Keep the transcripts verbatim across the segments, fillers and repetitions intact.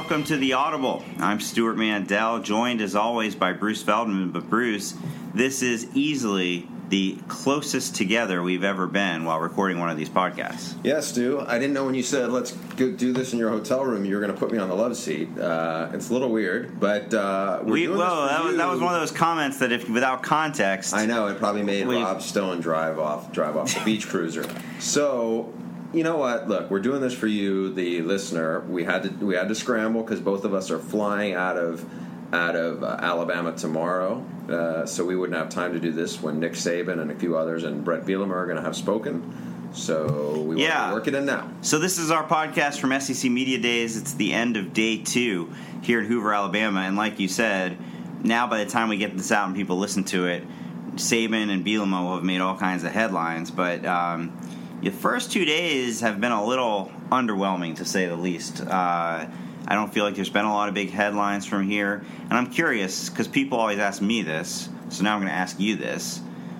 welcome to The Audible. I'm Stuart Mandel, joined as always by Bruce Feldman. But Bruce, this is easily the closest together we've ever been while recording one of these podcasts. Yeah, Stu. I didn't know when you said, let's go do this in your hotel room, you were going to put me on the love seat. Uh, it's a little weird, but uh, we're we, doing well, this for that you. was, that was one of those comments that if without context... I know, it probably made we, Rob Stone drive off, drive off the beach cruiser. So... You know what? Look, we're doing this for you, the listener. We had to we had to scramble because both of us are flying out of out of uh, Alabama tomorrow, uh, so we wouldn't have time to do this when Nick Saban and a few others and Brett Bielema are going to have spoken. So we yeah. want to work it in now. So this is our podcast from S E C Media Days. It's the end of day two here in Hoover, Alabama, and like you said, now by the time we get this out and people listen to it, Saban and Bielema will have made all kinds of headlines, but. Um, The first two days have been a little underwhelming, to say the least. Uh, I don't feel like there's been a lot of big headlines from here. And I'm curious, because people always ask me this, so now I'm going to ask you this.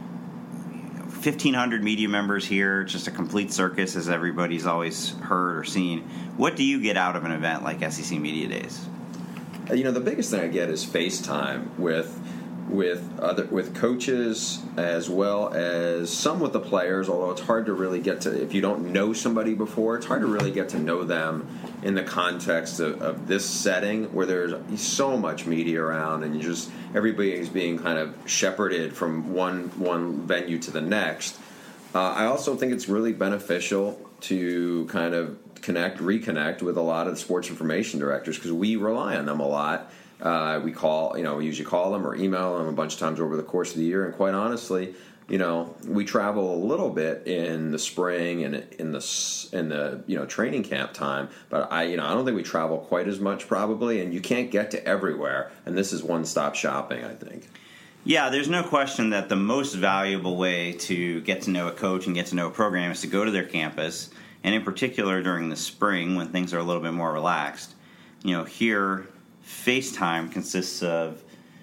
fifteen hundred media members here, just a complete circus, as everybody's always heard or seen. What do you get out of an event like S E C Media Days? You know, the biggest thing I get is FaceTime with... with other with coaches as well as some with the players, although it's hard to really get to, if you don't know somebody before, it's hard to really get to know them in the context of, of this setting where there's so much media around and you just everybody is being kind of shepherded from one one venue to the next. Uh, I also think it's really beneficial to kind of connect, reconnect with a lot of the sports information directors because we rely on them a lot. Uh, we call, you know, we usually call them or email them a bunch of times over the course of the year. And quite honestly, you know, we travel a little bit in the spring and in the in the you know training camp time. But I, you know, I don't think we travel quite as much probably. And you can't get to everywhere. And this is one-stop shopping, I think. Yeah, there's no question that the most valuable way to get to know a coach and get to know a program is to go to their campus, and in particular during the spring when things are a little bit more relaxed. You know, here. FaceTime consists of,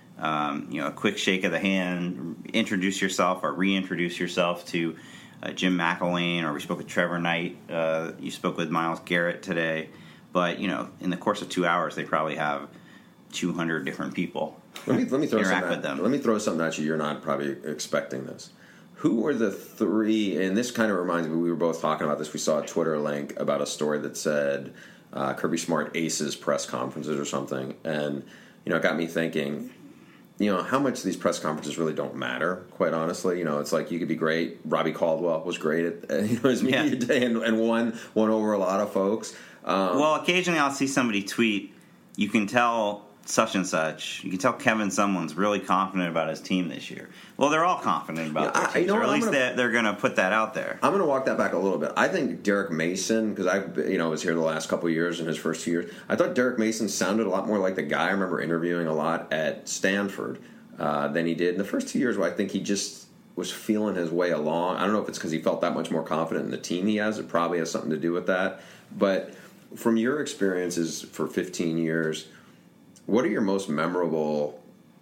um, you know, a quick shake of the hand, introduce yourself or reintroduce yourself to uh, Jim McElwain, or we spoke with Trevor Knight. Uh, you spoke with Myles Garrett today. But, you know, in the course of two hours, they probably have two hundred different people let me, let me throw interact something with them. At, let me throw something at you. You're not probably expecting this. Who were the three, and this kind of reminds me, we were both talking about this. We saw a Twitter link about a story that said, Uh, Kirby Smart aces press conferences or something, and you know, it got me thinking. You know, how much these press conferences really don't matter. Quite honestly, you know, it's like you could be great. Robbie Caldwell was great at uh, you know his media yeah. day and, and won won over a lot of folks. Um, well, occasionally I'll see somebody tweet. You can tell such and such. You can tell Kevin someone's really confident about his team this year. Well, they're all confident about yeah, their I, teams, you know, or at I'm least gonna, they're, they're going to put that out there. I'm going to walk that back a little bit. I think Derek Mason, because I you know was here the last couple of years in his first two years, I thought Derek Mason sounded a lot more like the guy I remember interviewing a lot at Stanford uh, than he did in the first two years, where I think he just was feeling his way along. I don't know if it's because he felt that much more confident in the team he has. It probably has something to do with that. But from your experiences for fifteen years, what are your most memorable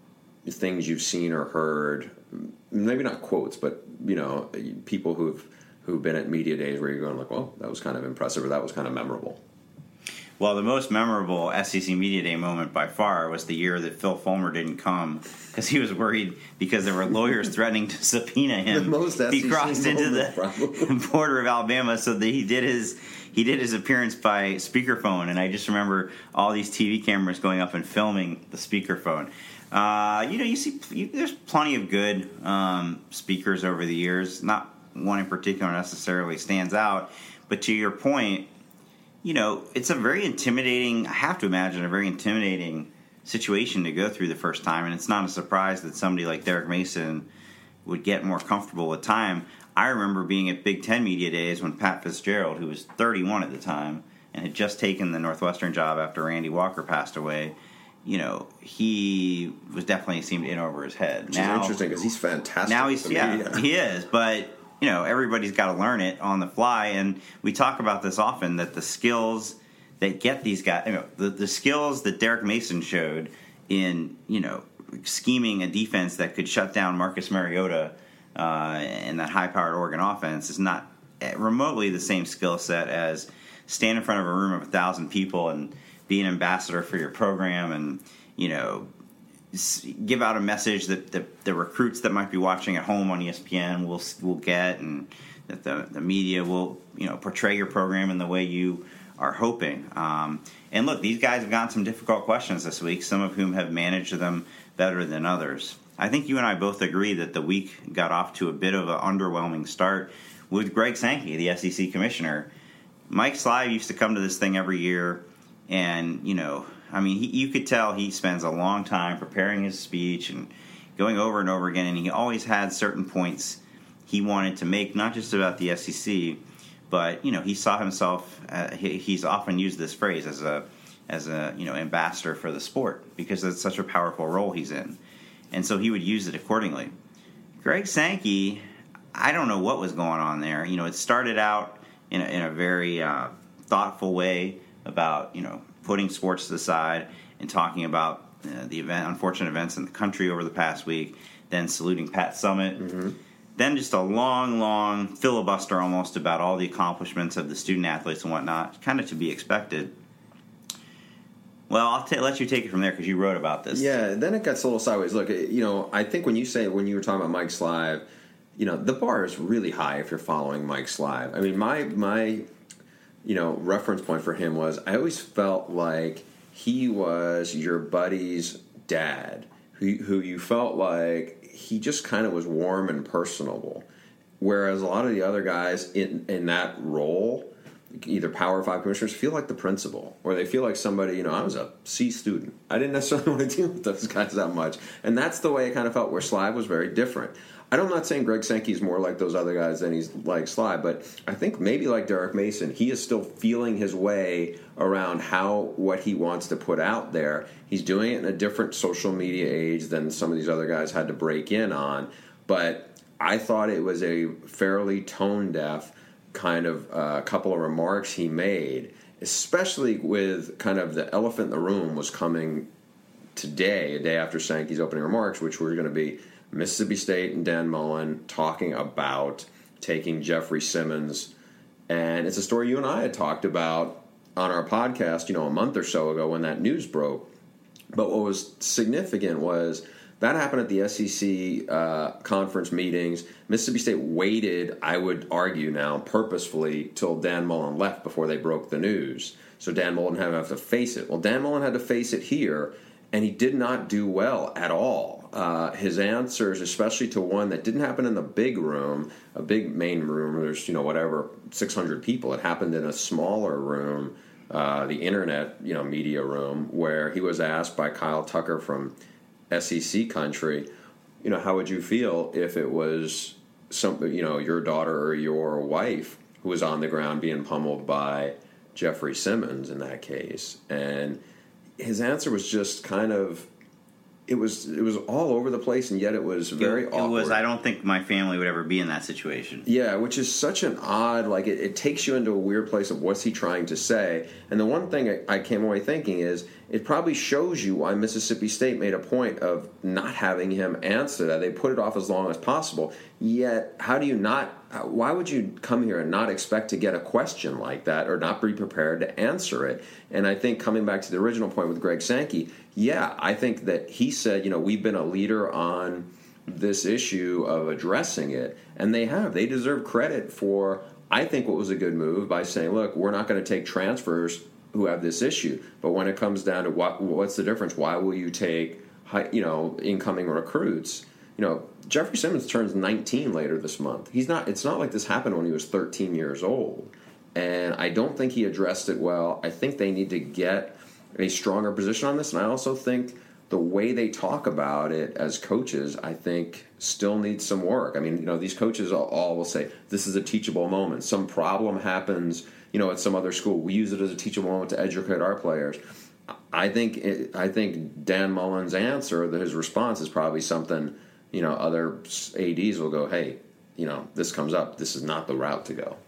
things you've seen or heard? Maybe not quotes, but you know, people who've who've been at media days where you're going like, "Well, that was kind of impressive," or "That was kind of memorable." Well, the most memorable S E C Media Day moment by far was the year that Phil Fulmer didn't come because he was worried because there were lawyers threatening to subpoena him. The most he S E C crossed into the probably. border of Alabama, so that he did his he did his appearance by speakerphone, and I just remember all these T V cameras going up and filming the speakerphone. Uh, you know, you see, you, there's plenty of good um, speakers over the years. Not one in particular necessarily stands out, but to your point, you know, it's a very intimidating, I have to imagine, a very intimidating situation to go through the first time, and it's not a surprise that somebody like Derek Mason would get more comfortable with time. I remember being at Big Ten Media Days when Pat Fitzgerald, who was thirty-one at the time, and had just taken the Northwestern job after Randy Walker passed away, you know, he was definitely seemed in over his head. Which now, is interesting because he's fantastic. Now he's, yeah, media. he is, but you know, everybody's got to learn it on the fly, and we talk about this often, that the skills that get these guys, you know, the, the skills that Derek Mason showed in, you know, scheming a defense that could shut down Marcus Mariota uh, and that high-powered Oregon offense is not remotely the same skill set as stand in front of a room of a thousand people and be an ambassador for your program and, you know, give out a message that the, the recruits that might be watching at home on E S P N will will get, and that the, the media will, you know, portray your program in the way you are hoping. Um, and look, these guys have gotten some difficult questions this week, some of whom have managed them better than others. I think you and I both agree that the week got off to a bit of an underwhelming start with Greg Sankey, the S E C commissioner. Mike Slive used to come to this thing every year, and, you know, I mean, he, you could tell he spends a long time preparing his speech and going over and over again, and he always had certain points he wanted to make, not just about the S E C, but, you know, he saw himself, uh, he, he's often used this phrase as a, as a, you know, ambassador for the sport, because it's such a powerful role he's in. And so he would use it accordingly. Greg Sankey, I don't know what was going on there. You know, it started out in a, in a very uh, thoughtful way about, you know, putting sports to the side and talking about uh, the event, unfortunate events in the country over the past week, then saluting Pat Summitt. Mm-hmm. Then just a long, long filibuster almost about all the accomplishments of the student athletes and whatnot, kind of to be expected. Well, I'll t- let you take it from there because you wrote about this. Yeah, then it gets a little sideways. Look, you know, I think when you say, when you were talking about Mike Slive, you know, the bar is really high if you're following Mike Slive. I mean, my my... you know, reference point for him was I always felt like he was your buddy's dad, who, who you felt like he just kind of was warm and personable. Whereas a lot of the other guys in, in that role, either Power Five commissioners, feel like the principal, or they feel like somebody, you know, I was a C student. I didn't necessarily want to deal with those guys that much. And that's the way it kind of felt, where Slive was very different. I'm not saying Greg Sankey is more like those other guys than he's like Slive, but I think maybe like Derek Mason, he is still feeling his way around how what he wants to put out there. He's doing it in a different social media age than some of these other guys had to break in on. But I thought it was a fairly tone-deaf kind of uh, couple of remarks he made, especially with kind of the elephant in the room was coming today, a day after Sankey's opening remarks, which were going to be Mississippi State and Dan Mullen talking about taking Jeffrey Simmons. And it's a story you and I had talked about on our podcast, you know, a month or so ago when that news broke. But what was significant was that happened at the S E C uh, conference meetings. Mississippi State waited, I would argue now, purposefully till Dan Mullen left before they broke the news. So Dan Mullen had to have to face it. Well, Dan Mullen had to face it here, and he did not do well at all. Uh, his answers, especially to one that didn't happen in the big room, a big main room, there's, you know, whatever, six hundred people. It happened in a smaller room, uh, the internet, you know, media room, where he was asked by Kyle Tucker from S E C country, you know, how would you feel if it was some, you know, your daughter or your wife who was on the ground being pummeled by Jeffrey Simmons in that case? And his answer was just kind of, it was it was all over the place, and yet it was very it, awkward. It was, I don't think my family would ever be in that situation. Yeah, which is such an odd, like, it, it takes you into a weird place of what's he trying to say. And the one thing I, I came away thinking is, it probably shows you why Mississippi State made a point of not having him answer that. They put it off as long as possible. Yet, how do you not, why would you come here and not expect to get a question like that or not be prepared to answer it? And I think coming back to the original point with Greg Sankey, yeah, I think that he said, you know, we've been a leader on this issue of addressing it, and they have. They deserve credit for, I think, what was a good move by saying, look, we're not going to take transfers who have this issue, but when it comes down to what, what's the difference, why will you take, high, you know, incoming recruits? You know, Jeffrey Simmons turns nineteen later this month. He's not. It's not like this happened when he was thirteen years old, and I don't think he addressed it well. I think they need to get a stronger position on this, and I also think the way they talk about it as coaches, I think, still needs some work. I mean, you know, these coaches all, all will say, this is a teachable moment. Some problem happens, you know, at some other school. We use it as a teachable moment to educate our players. I think it, I think Dan Mullen's answer, his response, is probably something, you know, other A Ds will go, hey, you know, this comes up. This is not the route to go.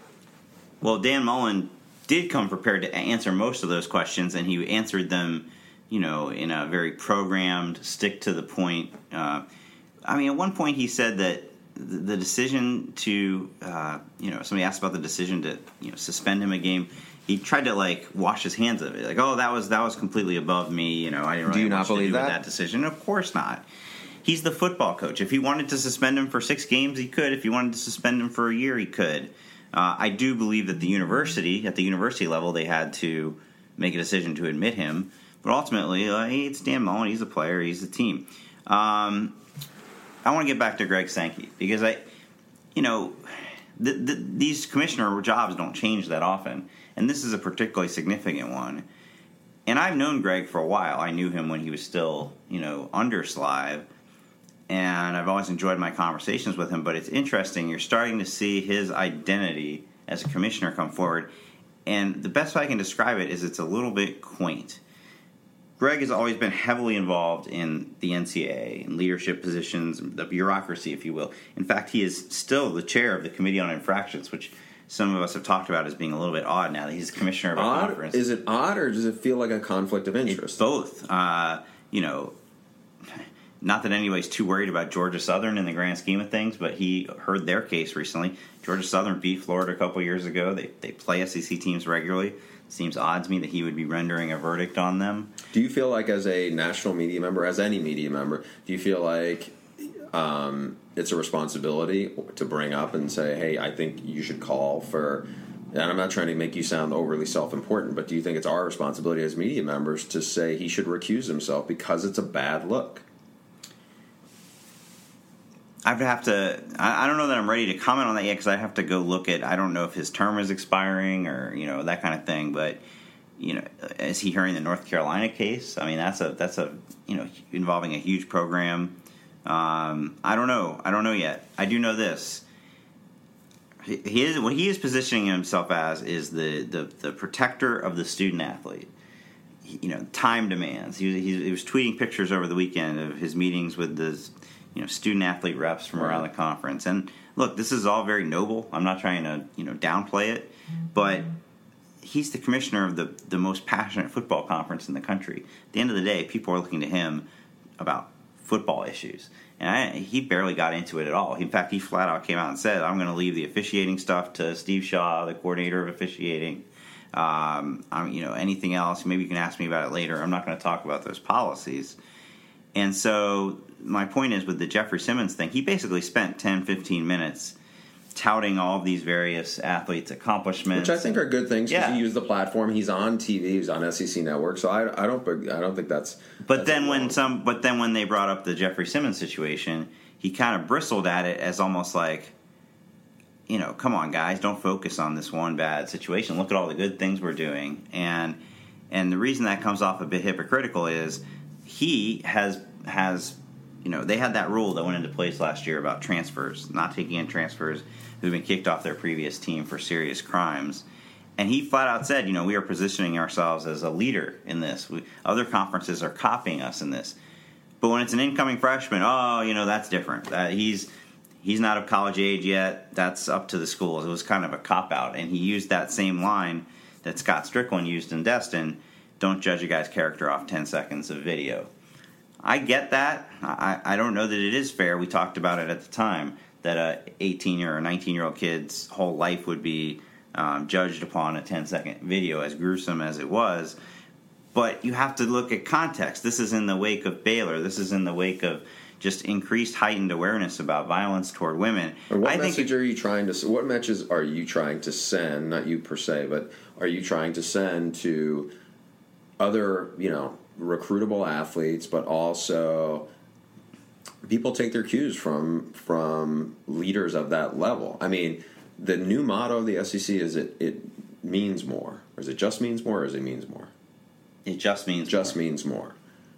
Well, Dan Mullen did come prepared to answer most of those questions, and he answered them, you know, in a very programmed, stick to the point. Uh, I mean, at one point he said that the decision to, uh, you know, somebody asked about the decision to, you know, suspend him a game. he tried to like wash his hands of it, like, oh, that was that was completely above me. You know, I didn't really Do you have not much to believe do with that? that decision. Of course not. He's the football coach. If he wanted to suspend him for six games, he could. If he wanted to suspend him for a year, he could. Uh, I do believe that the university, at the university level, they had to make a decision to admit him. But ultimately, uh, it's Dan Mullen. He's a player. He's the team. Um, I want to get back to Greg Sankey because I, you know, the, the, these commissioner jobs don't change that often, and this is a particularly significant one. And I've known Greg for a while. I knew him when he was still, you know, under Slive. And I've always enjoyed my conversations with him, but it's interesting. You're starting to see his identity as a commissioner come forward, and the best way I can describe it is it's a little bit quaint. Greg has always been heavily involved in the N C double A, in leadership positions, the bureaucracy, if you will. In fact, he is still the chair of the Committee on Infractions, which some of us have talked about as being a little bit odd now that he's commissioner of a Odd? conference. Is it odd, or does it feel like a conflict of interest? It's both. Uh, you know... Not that anybody's too worried about Georgia Southern in the grand scheme of things, but he heard their case recently. Georgia Southern beat Florida a couple years ago. They they play S E C teams regularly. It seems odd to me that he would be rendering a verdict on them. Do you feel like, as a national media member, as any media member, do you feel like um, it's a responsibility to bring up and say, hey, I think you should call for... And I'm not trying to make you sound overly self-important, but do you think it's our responsibility as media members to say he should recuse himself because it's a bad look? I would have to. I, I don't know that I'm ready to comment on that yet because I have to go look at. I don't know if his term is expiring or you know that kind of thing. But you know, is he hearing the North Carolina case? I mean, that's a that's a you know involving a huge program. Um, I don't know. I don't know yet. I do know this. He, he is what he is positioning himself as is the the, the protector of the student athlete. He, you know, time demands. He, he, he was tweeting pictures over the weekend of his meetings with the. You know, student-athlete reps from around the conference. And, look, this is all very noble. I'm not trying to, you know, downplay it. But he's the commissioner of the, the most passionate football conference in the country. At the end of the day, people are looking to him about football issues. And I, he barely got into it at all. In fact, he flat out came out and said, I'm going to leave the officiating stuff to Steve Shaw, the coordinator of officiating. Um, I'm, you know, anything else, maybe you can ask me about it later. I'm not going to talk about those policies. And so my point is with the Jeffrey Simmons thing, he basically spent ten, fifteen minutes touting all of these various athletes' accomplishments. Which I think are good things because yeah. he used the platform. He's on T V. He's on S E C Network. So I, I don't I don't think that's... But that's then when wrong. some, but then when they brought up the Jeffrey Simmons situation, he kind of bristled at it as almost like, you know, come on, guys, don't focus on this one bad situation. Look at all the good things we're doing. And and the reason that comes off a bit hypocritical is he has has you know they had that rule that went into place last year about transfers, not taking in transfers who've been kicked off their previous team for serious crimes, and he flat out said, you know, we are positioning ourselves as a leader in this. We, other conferences are copying us in this, but when it's an incoming freshman, oh, you know, that's different. That he's he's not of college age yet. That's up to the schools. It was kind of a cop out, and he used that same line that Scott Strickland used in Destin. Don't judge a guy's character off ten seconds of video. I get that. I, I don't know that it is fair. We talked about it at the time, that a eighteen or nineteen-year-old kid's whole life would be um, judged upon a ten-second video, as gruesome as it was. But you have to look at context. This is in the wake of Baylor. This is in the wake of just increased heightened awareness about violence toward women. And what I message think, are you trying to? What messages are you trying to send? Not you per se, but are you trying to send to other, you know, recruitable athletes, but also people take their cues from from leaders of that level? I mean, the new motto of the S E C is it it means more, or is it just means more, or is it means more? it just means Just more. means more.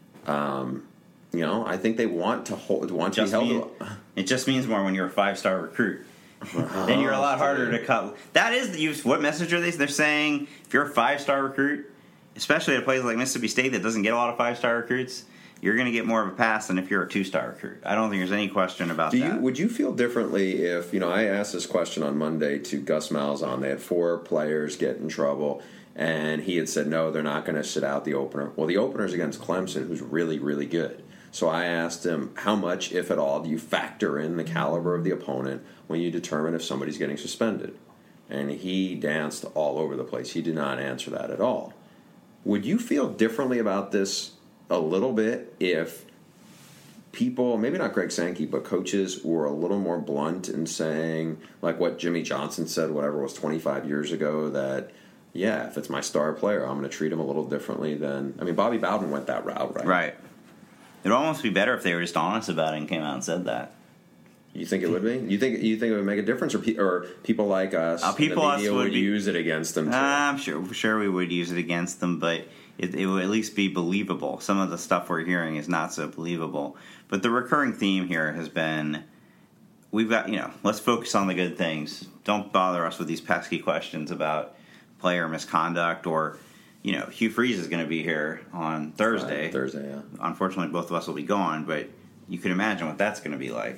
Um, you know, I think they want to hold, want to Just be held. mean- to, It just means more when you're a five-star recruit. Then you're a lot harder to cut. That is the use. What message are they? They're saying if you're a five-star recruit, especially at a place like Mississippi State that doesn't get a lot of five-star recruits, you're going to get more of a pass than if you're a two-star recruit. I don't think there's any question about Do that. you would you feel differently if, you know, I asked this question on Monday to Gus Malzahn. They had four players get in trouble, and he had said no, they're not going to sit out the opener. Well, the opener's against Clemson, who's really, really good. So I asked him, how much, if at all, do you factor in the caliber of the opponent when you determine if somebody's getting suspended? and he danced all over the place. He did not answer that at all. Would you feel differently about this a little bit if people, maybe not Greg Sankey, but coaches were a little more blunt in saying, like what Jimmy Johnson said, whatever it was twenty-five years ago, that, yeah, if it's my star player, I'm going to treat him a little differently than, I mean, Bobby Bowden went that route, right? Right. It would almost be better if they were just honest about it and came out and said that. You think it would be? You think you think it would make a difference, or, pe- or people like us, uh, people the media us would, would be, use it against them? Too? Uh, I'm sure, sure we would use it against them, but it, it would at least be believable. Some of the stuff we're hearing is not so believable. But the recurring theme here has been, we've got, you know, let's focus on the good things. Don't bother us with these pesky questions about player misconduct, or, you know, Hugh Freeze is going to be here on Thursday. Right, Thursday, yeah. Unfortunately, both of us will be gone, but you can imagine what that's going to be like.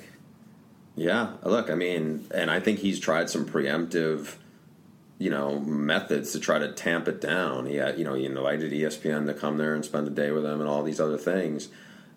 Yeah, look, I mean, and I think he's tried some preemptive, you know, methods to try to tamp it down. He had, you know, he invited E S P N to come there and spend a day with him and all these other things.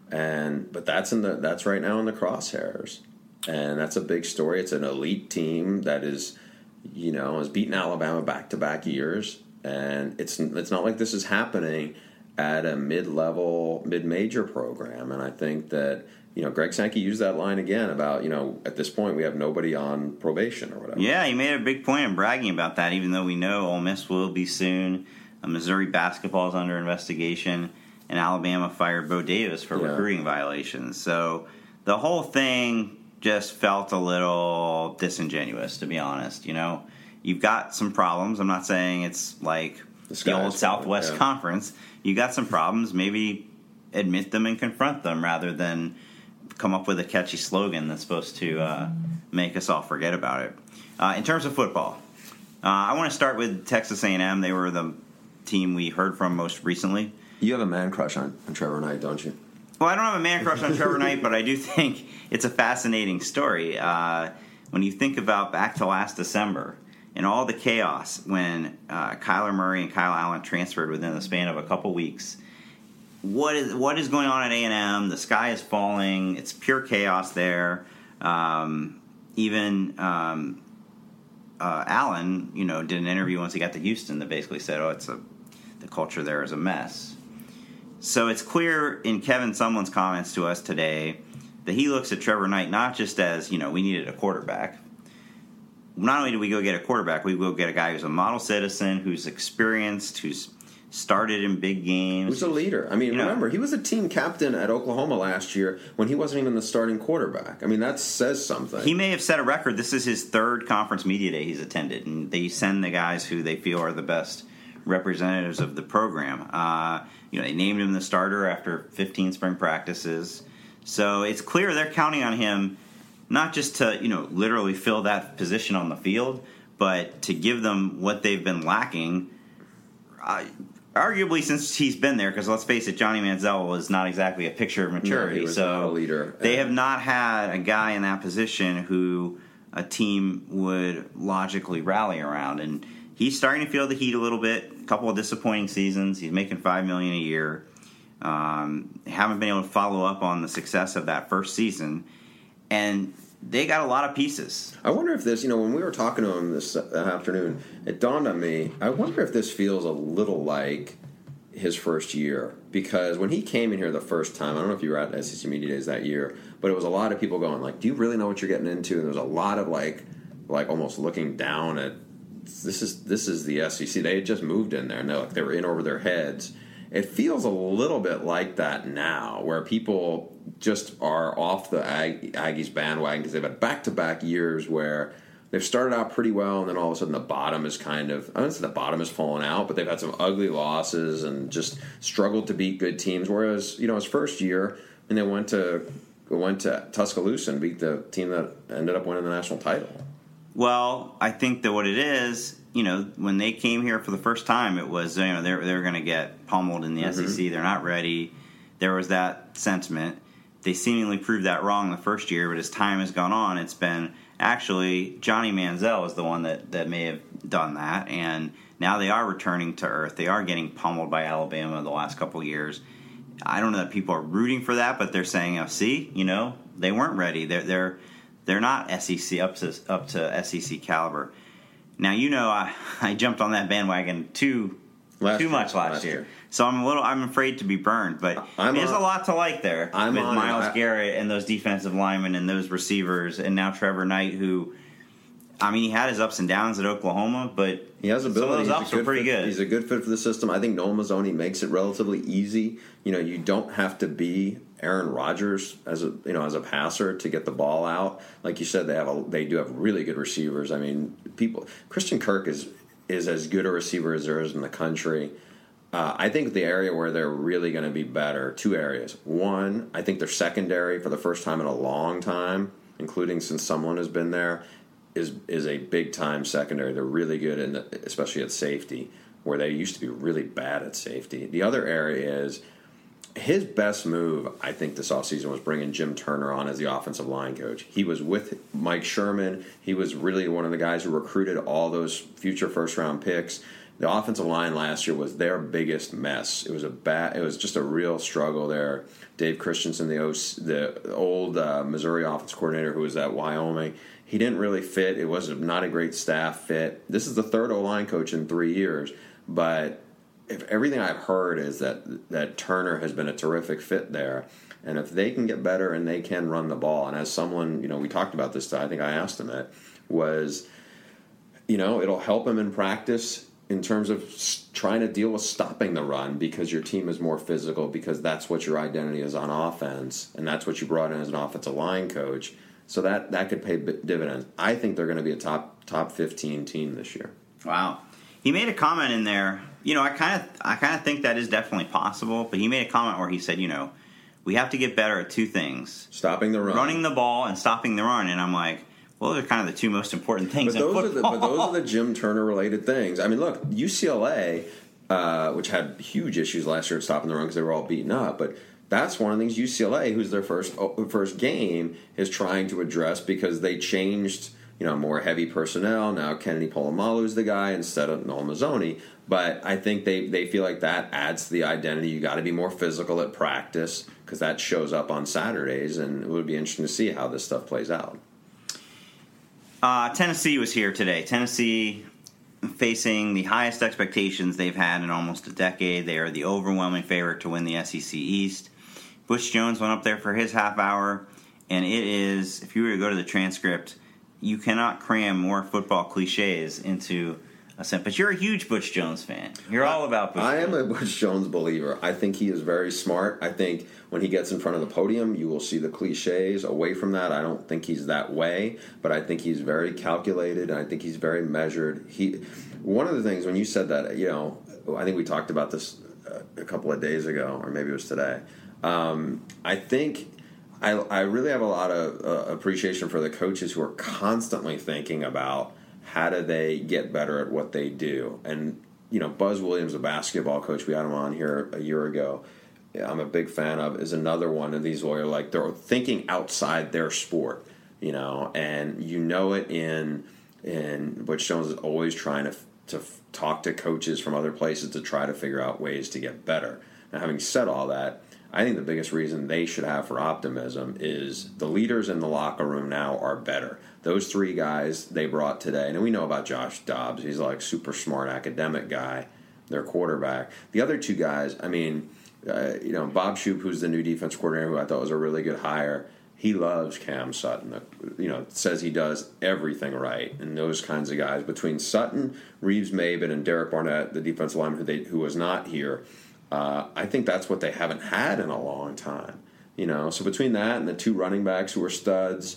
And but that's in the that's right now in the crosshairs, and that's a big story. It's an elite team that is, you know, has beaten Alabama back to back years, and it's it's not like this is happening at a mid level, mid major program. And I think that, you know, Greg Sankey used that line again about, you know, at this point we have nobody on probation or whatever. Yeah, he made a big point of bragging about that, even though we know Ole Miss will be soon. Uh, Missouri basketball is under investigation, and Alabama fired Bo Davis for yeah. recruiting violations. So the whole thing just felt a little disingenuous, to be honest. You know, you've got some problems. I'm not saying it's like the, the old Southwest yeah. Conference. You got some problems. Maybe admit them and confront them rather than come up with a catchy slogan that's supposed to uh, make us all forget about it. Uh, in terms of football, uh, I want to start with Texas A and M. They were the team we heard from most recently. You have a man crush on, on Trevor Knight, don't you? Well, I don't have a man crush on Trevor Knight, but I do think it's a fascinating story. Uh, when you think about back to last December and all the chaos when uh, Kyler Murray and Kyle Allen transferred within the span of a couple weeks, What is what is going on at A and M? The sky is falling. It's pure chaos there. Um, even um, uh, Allen, you know, did an interview once he got to Houston that basically said, "Oh, it's a the culture there is a mess." So it's clear in Kevin Sumlin's comments to us today that he looks at Trevor Knight not just as, you know, we needed a quarterback. Not only did we go get a quarterback, we go get a guy who's a model citizen, who's experienced, who's started in big games. Who's a leader. I mean, you remember, know, he was a team captain at Oklahoma last year when he wasn't even the starting quarterback. I mean, that says something. He may have set a record. This is his third conference media day he's attended, and they send the guys who they feel are the best representatives of the program. Uh, you know, they named him the starter after fifteen spring practices. So it's clear they're counting on him not just to, you know, literally fill that position on the field, but to give them what they've been lacking. Uh, Arguably, since he's been there, because let's face it, Johnny Manziel was not exactly a picture of maturity. No, he was so not a leader. They have not had a guy in that position who a team would logically rally around. And he's starting to feel the heat a little bit. A couple of disappointing seasons. He's making five million dollars a year. Um, haven't been able to follow up on the success of that first season. And they got a lot of pieces. I wonder if this, you know, when we were talking to him this afternoon, it dawned on me, I wonder if this feels a little like his first year. Because when he came in here the first time, I don't know if you were at S E C Media Days that year, but it was a lot of people going like, do you really know what you're getting into? And there was a lot of like, like almost looking down at, this is this is the S E C. They had just moved in there, and like they were in over their heads. It feels a little bit like that now, where people just are off the Ag- Aggies bandwagon because they've had back-to-back years where they've started out pretty well, and then all of a sudden the bottom is kind of, I don't say the bottom has fallen out, but they've had some ugly losses and just struggled to beat good teams. Whereas, you know, his first year, and they went to went to Tuscaloosa and beat the team that ended up winning the national title. Well, I think that what it is, you know, when they came here for the first time, it was, you know, they're, they're going to get pummeled in the mm-hmm. S E C. They're not ready. There was that sentiment. They seemingly proved that wrong the first year, but as time has gone on, it's been actually Johnny Manziel is the one that, that may have done that, and now they are returning to earth. They are getting pummeled by Alabama the last couple of years. I don't know that people are rooting for that, but they're saying, oh, see, you know, they weren't ready. They're they're they're not S E C up to up to S E C caliber. Now, you know, I, I jumped on that bandwagon too Last too year, much last, last year. year. So I'm a little I'm afraid to be burned, but I'm there's on, a lot to like there I'm with on, Myles I, Garrett and those defensive linemen and those receivers, and now Trevor Knight, who, I mean, he had his ups and downs at Oklahoma, but he has ability. Some of those ups are pretty fit, good. He's a good fit for the system. I think Noel Mazzoni makes it relatively easy. You know, you don't have to be Aaron Rodgers as a you know as a passer to get the ball out. Like you said, they have a, they do have really good receivers. I mean, people Christian Kirk is is as good a receiver as there is in the country. Uh, I think the area where they're really going to be better, two areas. One, I think their secondary for the first time in a long time, including since someone has been there, is is a big time secondary. They're really good, in the, especially at safety, where they used to be really bad at safety. The other area is his best move, I think, this offseason was bringing Jim Turner on as the offensive line coach. He was with Mike Sherman. He was really one of the guys who recruited all those future first round picks. The offensive line last year was their biggest mess. It was a bad. It was just a real struggle there. Dave Christensen, the O C, the old uh, Missouri offense coordinator who was at Wyoming, he didn't really fit. It was not a great staff fit. This is the third O-line coach in three years, but if everything I've heard is that that Turner has been a terrific fit there, and if they can get better and they can run the ball, and as someone, you know, we talked about this, I think I asked him it, was, you know, it'll help him in practice in terms of trying to deal with stopping the run because your team is more physical, because that's what your identity is on offense, and that's what you brought in as an offensive line coach. So that, that could pay dividends. I think they're going to be a top top fifteen team this year. Wow. He made a comment in there. You know, I kind of I kind of think that is definitely possible, but he made a comment where he said, you know, we have to get better at two things. Stopping the run. Running the ball and stopping the run. And I'm like, well, those are kind of the two most important things but in those football. Are the, but those are the Jim Turner-related things. I mean, look, U C L A, uh, which had huge issues last year at stopping the run because they were all beaten up, but that's one of the things U C L A, who's their first first game, is trying to address because they changed, you know, more heavy personnel. Now Kennedy Polamalu's the guy instead of Noel Mazzoni. But I think they, they feel like that adds to the identity. You got to be more physical at practice because that shows up on Saturdays, and it would be interesting to see how this stuff plays out. Uh, Tennessee was here today. Tennessee facing the highest expectations they've had in almost a decade. They are the overwhelming favorite to win the S E C East. Butch Jones went up there for his half hour, and it is, if you were to go to the transcript, you cannot cram more football cliches into a sentence. But you're a huge Butch Jones fan. You're all about Butch I Jones. am a Butch Jones believer. I think he is very smart. I think when he gets in front of the podium, you will see the cliches. Away from that, I don't think he's that way, but I think he's very calculated, and I think he's very measured. He, one of the things, when you said that, you know, I think we talked about this a couple of days ago, or maybe it was today. Um, I think I, I really have a lot of uh, appreciation for the coaches who are constantly thinking about how do they get better at what they do. And, you know, Buzz Williams, a basketball coach, we had him on here a year ago, I'm a big fan of, is another one of these where, like, they're thinking outside their sport, you know, and you know it in, in Butch Jones is always trying to, to talk to coaches from other places to try to figure out ways to get better. Now, having said all that, I think the biggest reason they should have for optimism is the leaders in the locker room now are better. Those three guys they brought today, and we know about Josh Dobbs. He's like super smart academic guy, their quarterback. The other two guys, I mean, uh, you know, Bob Shoop, who's the new defense coordinator, who I thought was a really good hire, he loves Cam Sutton. You know, says he does everything right, and those kinds of guys. Between Sutton, Reeves Maben, and Derek Barnett, the defensive lineman who, they, who was not here, Uh, I think that's what they haven't had in a long time, you know. So between that and the two running backs who are studs,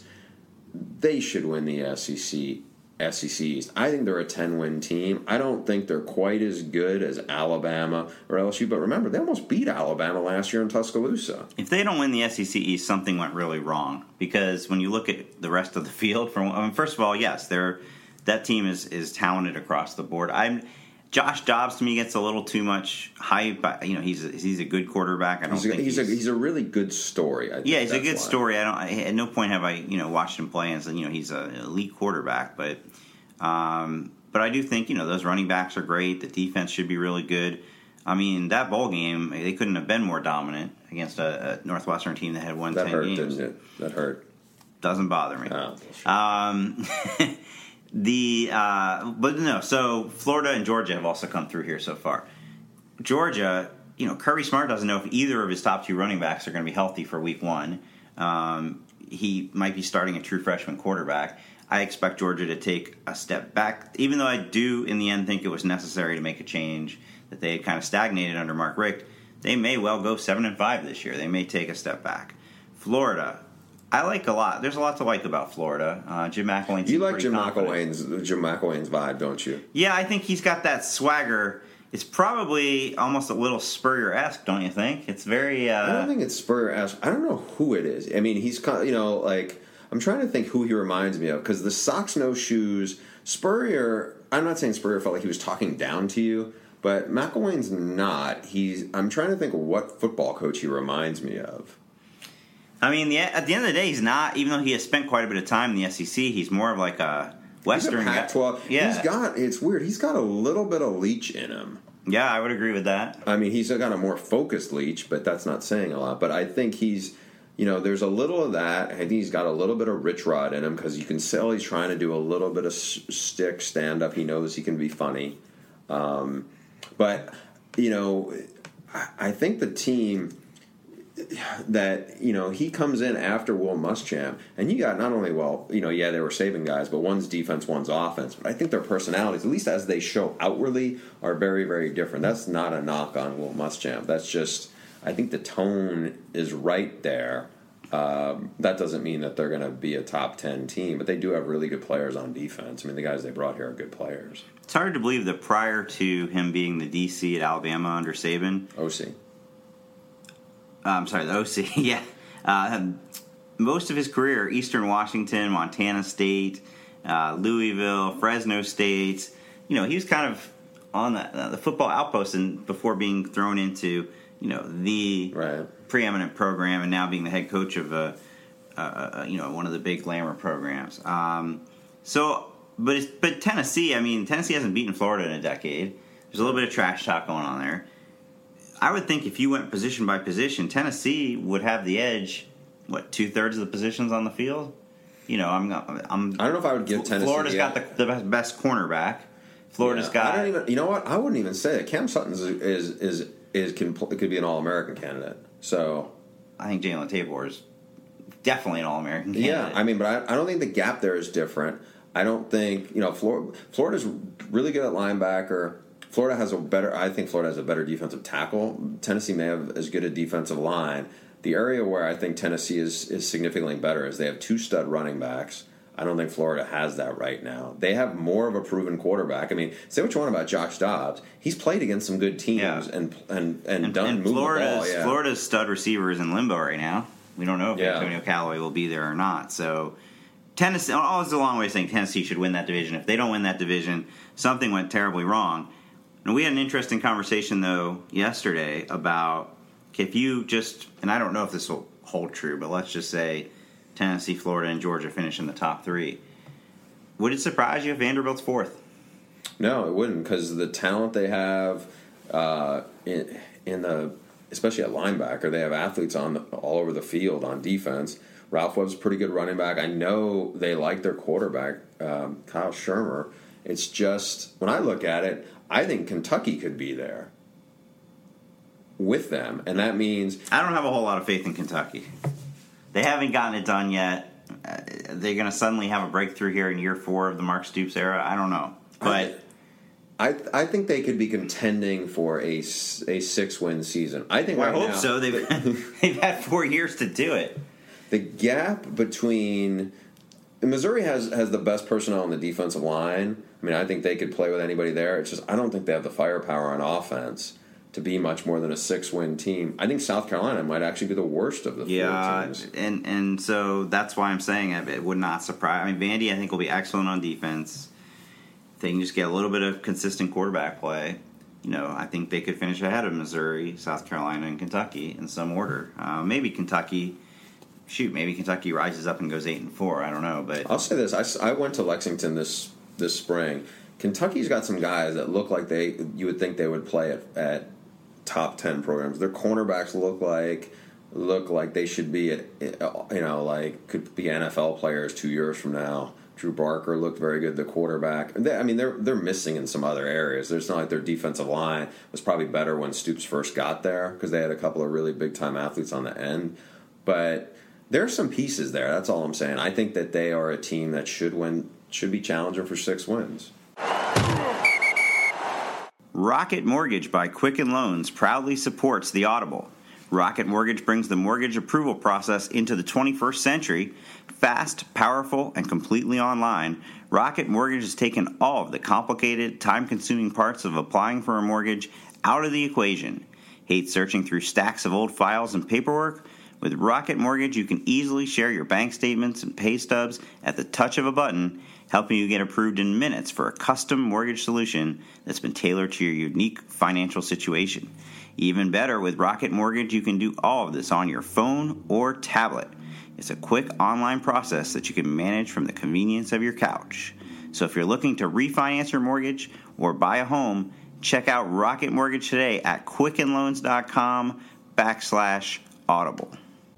they should win the S E C S E C East. I think they're a ten-win team. I don't think they're quite as good as Alabama or L S U, but remember, they almost beat Alabama last year in Tuscaloosa. If they don't win the S E C East, something went really wrong, because when you look at the rest of the field, from I mean, first of all, yes, they're that team is is talented across the board. I'm. Josh Dobbs to me gets a little too much hype. You know, he's a, he's a good quarterback. I don't he's a, think he's, he's a he's a really good story. I think yeah, he's a good why. story. I don't. I, at no point have I you know watched him play and said you know he's an elite quarterback. But um, but I do think you know those running backs are great. The defense should be really good. I mean, that bowl game, they couldn't have been more dominant against a, a Northwestern team that had won that ten hurt, games. Didn't it? That hurt. Doesn't bother me. Oh, um, The uh, but no, so Florida and Georgia have also come through here so far. Georgia, you know, Kirby Smart doesn't know if either of his top two running backs are going to be healthy for week one. Um, he might be starting a true freshman quarterback. I expect Georgia to take a step back, even though I do in the end think it was necessary to make a change, that they had kind of stagnated under Mark Richt. They may well go seven and five this year. They may take a step back. Florida, I like a lot. There's a lot to like about Florida. Uh, Jim McElwain. You like Jim McElwain's Jim McElwain's vibe, don't you? Yeah, I think he's got that swagger. It's probably almost a little Spurrier-esque, don't you think? It's very. Uh, I don't think it's Spurrier-esque. I don't know who it is. I mean, he's kind of, you know, like I'm trying to think who he reminds me of because the socks, no shoes. Spurrier. I'm not saying Spurrier felt like he was talking down to you, but McElwain's not. He's. I'm trying to think of what football coach he reminds me of. I mean, the, at the end of the day, he's not. Even though he has spent quite a bit of time in the S E C, he's more of like a Western he's a Pac twelve. guy. Yeah, he's got. It's weird. He's got a little bit of Leach in him. Yeah, I would agree with that. I mean, he's got a more focused Leach, but that's not saying a lot. But I think he's, you know, there's a little of that. I think he's got a little bit of Rich Rod in him because you can tell he's trying to do a little bit of stick stand up. He knows he can be funny, um, but you know, I, I think the team. That, you know, he comes in after Will Muschamp, and you got not only, well, you know, yeah, they were saving guys, but one's defense, one's offense. But I think their personalities, at least as they show outwardly, are very, very different. That's not a knock on Will Muschamp. That's just, I think the tone is right there. Um, that doesn't mean that they're going to be a top ten team, but they do have really good players on defense. I mean, the guys they brought here are good players. It's hard to believe that prior to him being the D C at Alabama under Saban, O C. Uh, I'm sorry, the O C, yeah. Uh, most of his career, Eastern Washington, Montana State, uh, Louisville, Fresno State. You know, he was kind of on the, uh, the football outpost and before being thrown into, you know, the right. preeminent program and now being the head coach of, a, uh, you know, one of the big glamour programs. Um, so, but it's, but Tennessee, I mean, Tennessee hasn't beaten Florida in a decade. There's a little bit of trash talk going on there. I would think if you went position by position, Tennessee would have the edge. What, two thirds of the positions on the field? You know, I'm. I'm. I don't know if I would give Tennessee. Florida's got the, the best, best cornerback. Florida's yeah, got. I don't even. You know what? I wouldn't even say it. Cam Sutton is is is, is can, could be an All American candidate. So I think Jalen Tabor is definitely an All American candidate. Yeah, I mean, but I, I don't think the gap there is different. I don't think you know Florida. Florida's really good at linebacker. Florida has a better. I think Florida has a better defensive tackle. Tennessee may have as good a defensive line. The area where I think Tennessee is is significantly better is they have two stud running backs. I don't think Florida has that right now. They have more of a proven quarterback. I mean, say what you want about Josh Dobbs. He's played against some good teams yeah. and, and and and done and moving Florida's, the ball. Yeah. Florida's stud receiver is in limbo right now. We don't know if yeah. Antonio Callaway will be there or not. So Tennessee, all is a long way of saying Tennessee should win that division. If they don't win that division, something went terribly wrong. And we had an interesting conversation, though, yesterday about if you just, and I don't know if this will hold true, but let's just say Tennessee, Florida, and Georgia finish in the top three. Would it surprise you if Vanderbilt's fourth? No, it wouldn't, because the talent they have uh, in, in the, especially at linebacker, they have athletes on the, all over the field on defense. Ralph Webb's a pretty good running back. I know they like their quarterback, um, Kyle Shermer. It's just, when I look at it, I think Kentucky could be there with them, and that means I don't have a whole lot of faith in Kentucky. They haven't gotten it done yet. Uh, they're going to suddenly have a breakthrough here in year four of the Mark Stoops era. I don't know, but I I, I think they could be contending for a, a six win season. I think well, right I hope now, so. They've they've had four years to do it. The gap between Missouri has has the best personnel on the defensive line. I mean, I think they could play with anybody there. It's just I don't think they have the firepower on offense to be much more than a six-win team. I think South Carolina might actually be the worst of the yeah, four teams. and and so that's why I'm saying it, it would not surprise. I mean, Vandy I think will be excellent on defense. If they can just get a little bit of consistent quarterback play, you know, I think they could finish ahead of Missouri, South Carolina, and Kentucky in some order. Uh, maybe Kentucky. Shoot, maybe Kentucky rises up and goes eight and four. I don't know, but I'll say this: I, I went to Lexington this this spring. Kentucky's got some guys that look like they you would think they would play at, at top ten programs. Their cornerbacks look like look like they should be at you know like could be N F L players two years from now. Drew Barker looked very good, the quarterback. They, I mean, they're they're missing in some other areas. There's not like their defensive line was probably better when Stoops first got there because they had a couple of really big-time athletes on the end. But there are some pieces there. That's all I'm saying. I think that they are a team that should win, should be challenging for six wins. Rocket Mortgage by Quicken Loans proudly supports the Audible. Rocket Mortgage brings the mortgage approval process into the twenty-first century. Fast, powerful, and completely online, Rocket Mortgage has taken all of the complicated, time-consuming parts of applying for a mortgage out of the equation. Hate searching through stacks of old files and paperwork? With Rocket Mortgage, you can easily share your bank statements and pay stubs at the touch of a button, helping you get approved in minutes for a custom mortgage solution that's been tailored to your unique financial situation. Even better, with Rocket Mortgage, you can do all of this on your phone or tablet. It's a quick online process that you can manage from the convenience of your couch. So if you're looking to refinance your mortgage or buy a home, check out Rocket Mortgage today at quickenloans.com backslash audible.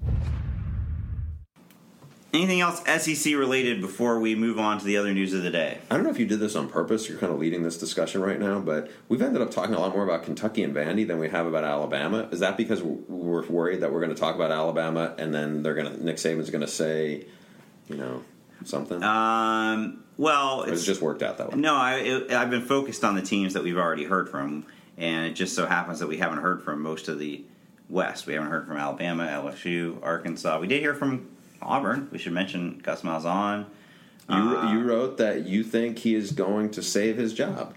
Anything else S E C related before we move on to the other news of the day? I don't know if you did this on purpose. You're kind of leading this discussion right now, but we've ended up talking a lot more about Kentucky and Vandy than we have about Alabama. Is that because we're worried that we're going to talk about Alabama and then they're going to Nick Saban's going to say, you know, something? Um, well, or it's just worked out that way. No, I, it, I've been focused on the teams that we've already heard from, and it just so happens that we haven't heard from most of the West. We haven't heard from Alabama, L S U, Arkansas. We did hear from Auburn. We should mention Gus Malzahn. You, uh, you wrote that you think he is going to save his job.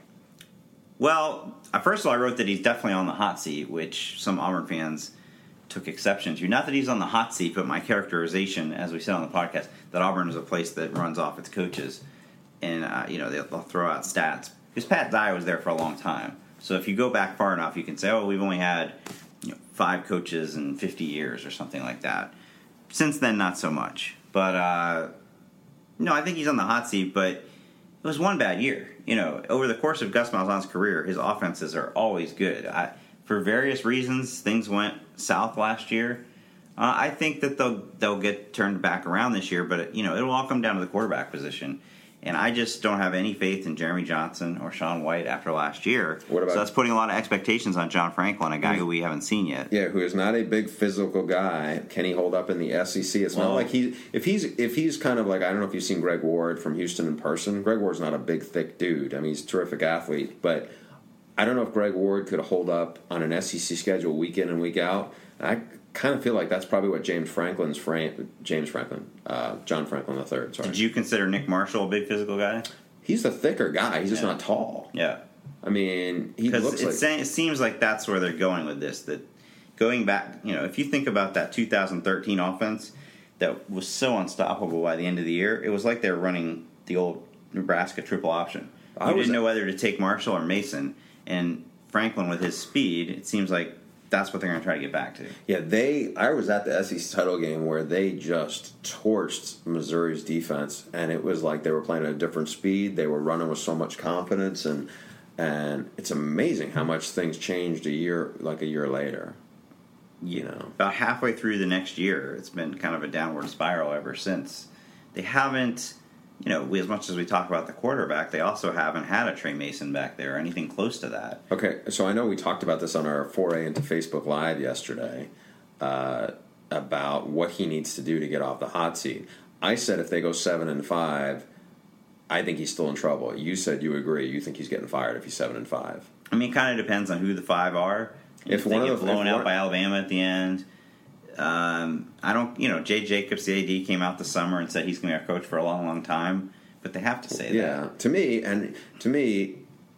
Well, first of all, I wrote that he's definitely on the hot seat, which some Auburn fans took exception to. Not that he's on the hot seat, but my characterization, as we said on the podcast, that Auburn is a place that runs off its coaches. And, uh, you know, they'll, they'll throw out stats. Because Pat Dye was there for a long time. So if you go back far enough, you can say, oh, we've only had you know, five coaches in fifty years or something like that. Since then, not so much. But, uh, no, I think he's on the hot seat, but it was one bad year. You know, over the course of Gus Malzahn's career, his offenses are always good. I, for various reasons, things went south last year. Uh, I think that they'll they'll get turned back around this year, but, you know, it'll all come down to the quarterback position. And I just don't have any faith in Jeremy Johnson or Sean White after last year. What about, so that's putting a lot of expectations on John Franklin, a guy who we haven't seen yet. Yeah, who is not a big physical guy. Can he hold up in the S E C? It's well, not like he if he's if he's kind of like, I don't know if you've seen Greg Ward from Houston in person. Greg Ward's not a big, thick dude. I mean, he's a terrific athlete, but I don't know if Greg Ward could hold up on an S E C schedule week in and week out. I kind of feel like that's probably what James Franklin's frame, James Franklin, uh, John Franklin the third. Sorry. Did you consider Nick Marshall a big physical guy? He's the thicker guy. He's just yeah. not tall. Yeah. I mean, he looks like... It seems like that's where they're going with this. That going back, you know, if you think about that two thousand thirteen offense that was so unstoppable by the end of the year, it was like they were running the old Nebraska triple option. You I didn't know whether to take Marshall or Mason. And Franklin, with his speed, it seems like that's what they're going to try to get back to. Yeah, they. I was at the S E C title game where they just torched Missouri's defense, and it was like they were playing at a different speed. They were running with so much confidence, and and it's amazing how much things changed a year, like a year later. You know, about halfway through the next year, it's been kind of a downward spiral ever since. They haven't, you know, we, as much as we talk about the quarterback, they also haven't had a Trey Mason back there or anything close to that. Okay, so I know we talked about this on our foray into Facebook Live yesterday uh, about what he needs to do to get off the hot seat. I said if they go seven and five, I think he's still in trouble. You said you agree. You think he's getting fired if he's seven and five. I mean, it kind of depends on who the five are. If, if they one get of the, blown out by Alabama at the end, um, I don't. You know, Jay Jacobs, the A D, came out this summer and said he's going to be our coach for a long, long time. But they have to say yeah, that. Yeah, to me, and to me,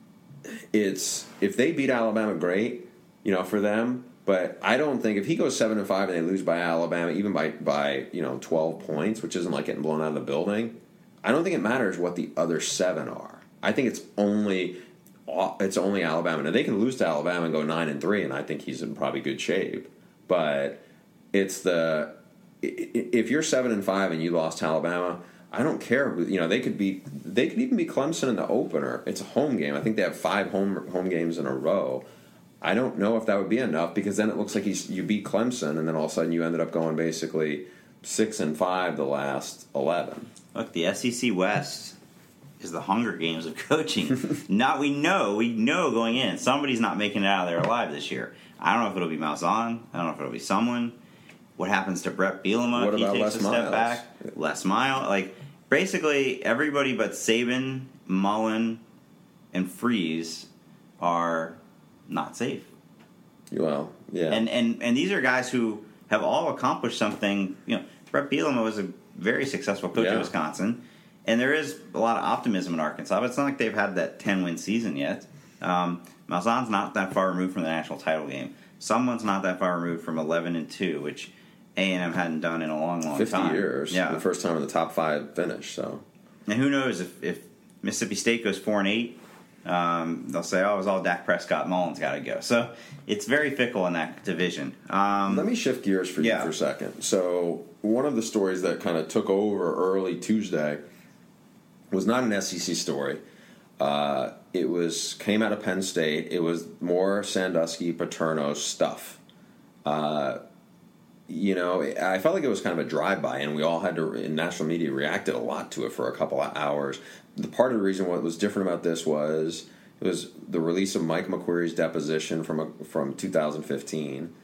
it's if they beat Alabama, great, you know, for them. But I don't think if he goes seven and five and they lose by Alabama, even by by you know twelve points, which isn't like getting blown out of the building, I don't think it matters what the other seven are. I think it's only it's only Alabama. Now they can lose to Alabama and go nine and three, and I think he's in probably good shape. But it's the if you're seven and five and you lost to Alabama, I don't care who, you know, they could be, they could even be Clemson in the opener. It's a home game. I think they have five home home games in a row. I don't know if that would be enough because then it looks like he's, you beat Clemson and then all of a sudden you ended up going basically six and five the last eleven. Look, the S E C West is the Hunger Games of coaching. Not we know, we know going in, somebody's not making it out of there alive this year. I don't know if it'll be Malzahn. I don't know if it'll be someone. What happens to Brett Bielema what if he about takes Les a step Miles? back? Les Miles. Like, basically, everybody but Saban, Mullen, and Freeze are not safe. Well, yeah. And, and, and these are guys who have all accomplished something. You know, Brett Bielema was a very successful coach Yeah. at Wisconsin. And there is a lot of optimism in Arkansas, but it's not like they've had that ten-win season yet. Um, Malzahn's not that far removed from the national title game. Someone's not that far removed from eleven and two, which A and M hadn't done in a long, long fifty time. years. Yeah. The first time in the top five finish. So, and who knows if, if Mississippi State goes four and eight, um, they'll say, "Oh, it was all Dak Prescott. Mullen's got to go." So it's very fickle in that division. Um, let me shift gears for yeah. you for a second. So, one of the stories that kind of took over early Tuesday was not an S E C story. Uh, it was came out of Penn State. It was more Sandusky Paterno stuff. Uh, you know, I felt like it was kind of a drive-by, and we all had to, in national media, reacted a lot to it for a couple of hours. The part of the reason what was different about this was it was the release of Mike McQueary's deposition from a, from two thousand fifteen,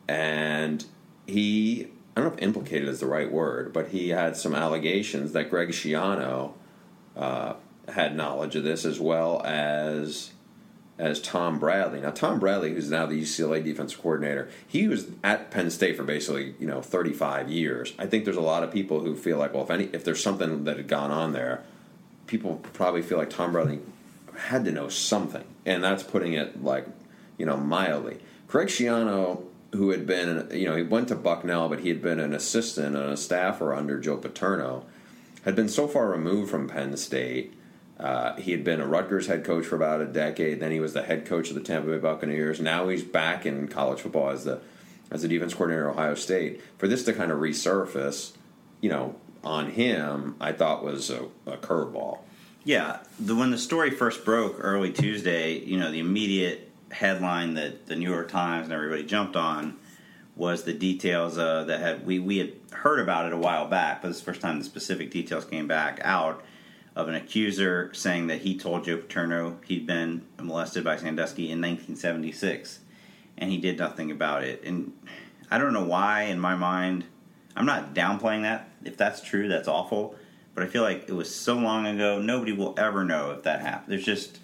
and he, I don't know if implicated is the right word, but he had some allegations that Greg Schiano uh, had knowledge of this, as well as as Tom Bradley. Now, Tom Bradley, who's now the U C L A defensive coordinator, he was at Penn State for basically, you know, thirty-five years. I think there's a lot of people who feel like, well, if any, if there's something that had gone on there, people probably feel like Tom Bradley had to know something, and that's putting it, like, you know, mildly. Greg Schiano, who had been, you know, he went to Bucknell, but he had been an assistant and a staffer under Joe Paterno, had been so far removed from Penn State. Uh, he had been a Rutgers head coach for about a decade. Then he was the head coach of the Tampa Bay Buccaneers. Now he's back in college football as the as the defense coordinator at Ohio State. For this to kind of resurface, you know, on him, I thought was a, a curveball. Yeah, the, when the story first broke early Tuesday, you know, the immediate headline that the New York Times and everybody jumped on was the details uh, that had we, we had heard about it a while back, but this is the first time the specific details came back out of an accuser saying that he told Joe Paterno he'd been molested by Sandusky in nineteen seventy-six, and he did nothing about it. And I don't know why, in my mind, I'm not downplaying that. If that's true, that's awful. But I feel like it was so long ago, nobody will ever know if that happened. There's just,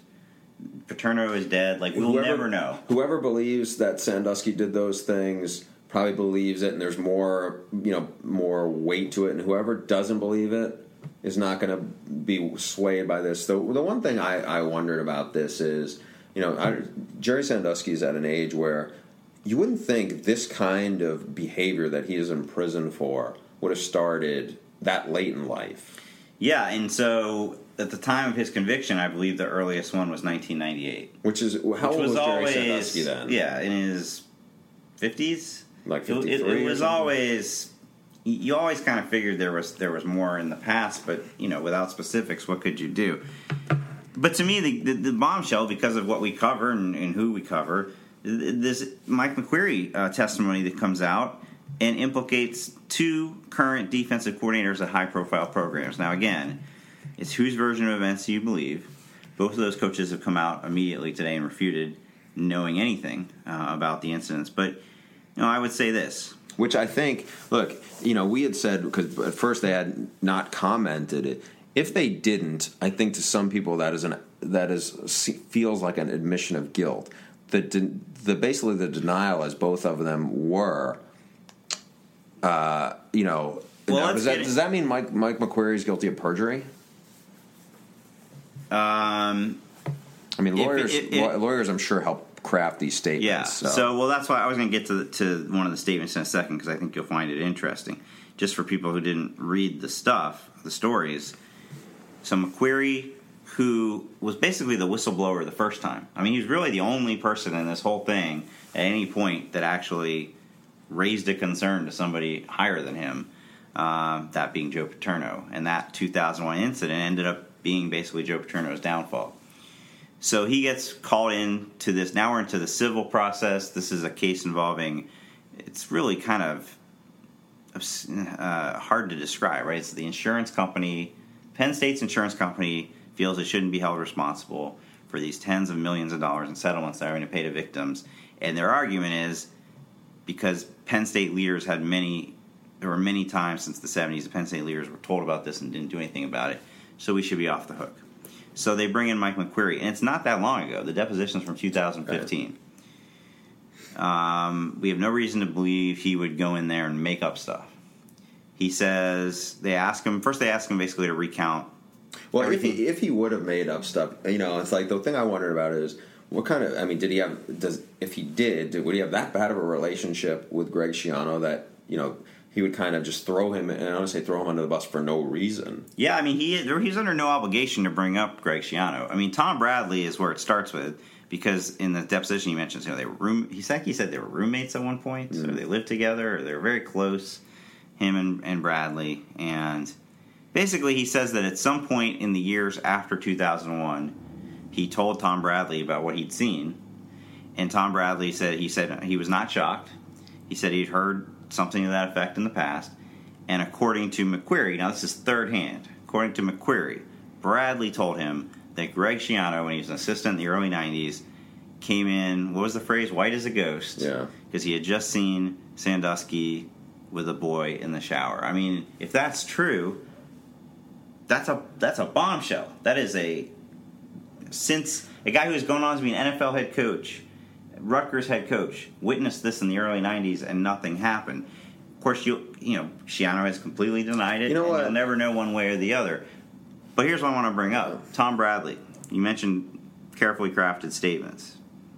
Paterno is dead. Like, we'll Whoever- never know. Whoever believes that Sandusky did those things probably believes it, and there's more, you know, more weight to it. And whoever doesn't believe it is not going to be swayed by this. The, the one thing I, I wondered about this is, you know, I, Jerry Sandusky is at an age where you wouldn't think this kind of behavior that he is in prison for would have started that late in life. Yeah, and so at the time of his conviction, I believe the earliest one was nineteen ninety-eight. Which is, how which old was was Jerry always, Sandusky then? Yeah, in his fifties. Like It, fifty-three it, it or was something? always, you always kind of figured there was there was more in the past, but, you know, without specifics, what could you do? But to me, the, the, the bombshell, because of what we cover and, and who we cover, this Mike McQueary uh, testimony that comes out and implicates two current defensive coordinators at high-profile programs. Now, again, it's whose version of events do you believe? Both of those coaches have come out immediately today and refuted knowing anything uh, about the incidents. But, you know, I would say this. Which I think, look, you know, we had said, because at first they had not commented it. If they didn't, I think to some people that is an that is feels like an admission of guilt. The the basically the denial, as both of them were, uh, you know, Well, now, let's does that get it. does that mean Mike Mike McQueary is guilty of perjury? Um, I mean, If it- lawyers it- it- lawyers I'm sure help craft these statements. yeah. So, So, well, that's why I was going to get to the, to one of the statements in a second, because I think you'll find it interesting. Just for people who didn't read the stuff, the stories. So McQueary, who was basically the whistleblower the first time. I mean, he was really the only person in this whole thing at any point that actually raised a concern to somebody higher than him, uh, that being Joe Paterno. And that two thousand one incident ended up being basically Joe Paterno's downfall. So he gets called in to this. Now we're into the civil process. This is a case involving, it's really kind of uh, hard to describe, right? It's the insurance company, Penn State's insurance company feels it shouldn't be held responsible for these tens of millions of dollars in settlements they're having to pay to victims. And their argument is because Penn State leaders had many, there were many times since the seventies, the Penn State leaders were told about this and didn't do anything about it, so we should be off the hook. So they bring in Mike McQueary, and it's not that long ago. The deposition's from two thousand fifteen. Right. Um, we have no reason to believe he would go in there and make up stuff. He says, they ask him, first they ask him basically to recount. Well, everything. if he if he would have made up stuff, you know, it's like the thing I wondered about is what kind of. I mean, did he have? Does if he did, would he have that bad of a relationship with Greg Schiano that you know he would kind of just throw him? And I don't say throw him under the bus for no reason. Yeah, I mean, he he's under no obligation to bring up Greg Schiano. I mean, Tom Bradley is where it starts with because in the deposition he mentions, you know, they were room. He said he said they were roommates at one point, mm-hmm. so they lived together, or they were very close. Him and, and Bradley, and basically he says that at some point in the years after two thousand one, he told Tom Bradley about what he'd seen, and Tom Bradley said he said he was not shocked. He said he'd heard something to that effect in the past, and according to McQueary, now this is third hand, according to McQueary, Bradley told him that Greg Schiano, when he was an assistant in the early nineties, came in, what was the phrase, white as a ghost, yeah, because he had just seen Sandusky with a boy in the shower. I mean, if that's true, that's a that's a bombshell. That is a since a guy who has gone on to be an N F L head coach, Rutgers head coach, witnessed this in the early nineties and nothing happened. Of course, you you know Schiano has completely denied it. You know and what? You'll never know one way or the other. But here's what I want to bring up: Tom Bradley. You mentioned carefully crafted statements.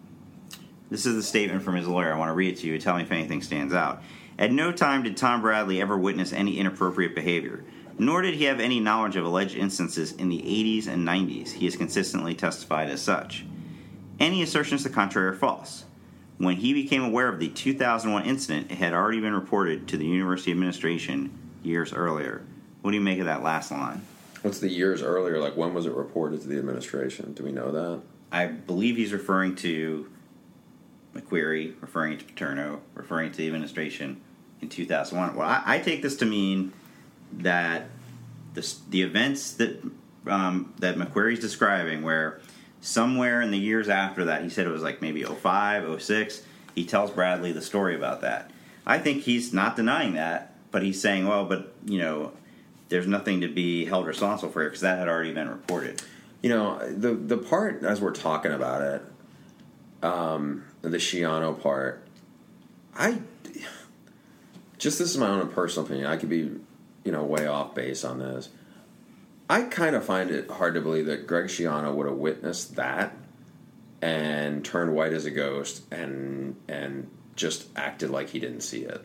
This is the statement from his lawyer. I want to read it to you. Tell me if anything stands out. At no time did Tom Bradley ever witness any inappropriate behavior, nor did he have any knowledge of alleged instances in the eighties and nineties. He has consistently testified as such. Any assertions to the contrary are false. When he became aware of the two thousand one incident, it had already been reported to the university administration years earlier. What do you make of that last line? What's the years earlier? Like, when was it reported to the administration? Do we know that? I believe he's referring to McQueary, referring to Paterno, referring to the administration in two thousand one. Well, I, I take this to mean that the, the events that um, that McQuarrie's describing, where somewhere in the years after that, he said it was like maybe oh five, oh six, he tells Bradley the story about that. I think he's not denying that, but he's saying, well, but, you know, there's nothing to be held responsible for it because that had already been reported. You know, the the part, as we're talking about it, um, the Schiano part, I just this is my own personal opinion. I could be, you know, way off base on this. I kind of find it hard to believe that Greg Schiano would have witnessed that and turned white as a ghost and and just acted like he didn't see it.